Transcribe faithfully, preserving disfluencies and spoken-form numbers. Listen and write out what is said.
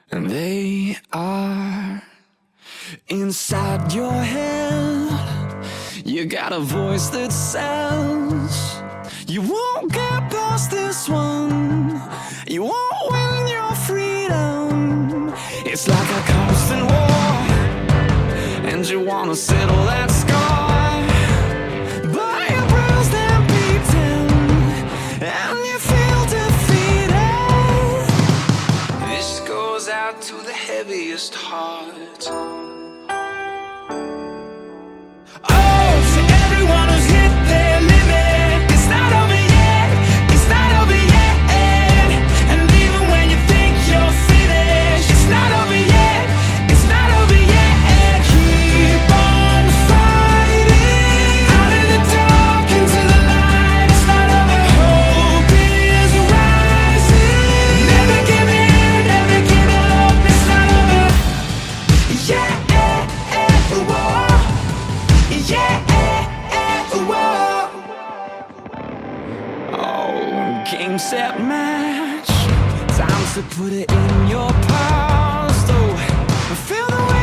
And they are inside your head. You got a voice that says you won't get past this one, you won't win your freedom. It's like a constant war, and you wanna settle that score, but you're bruised and beaten, and you feel defeated. This goes out to the heaviest heart. Oh, to everyone who's hit their limit, it's not over yet, it's not over yet. And even when you think you're finished, it's not over yet, it's not over yet. Keep on fighting, out in the dark, into the light. It's not over, hope is rising. Never give in, never give up, it's not over. Yeah, whoa. Yeah, whoa. Oh, game, set, match. Time to put it in your past. Oh, feel the way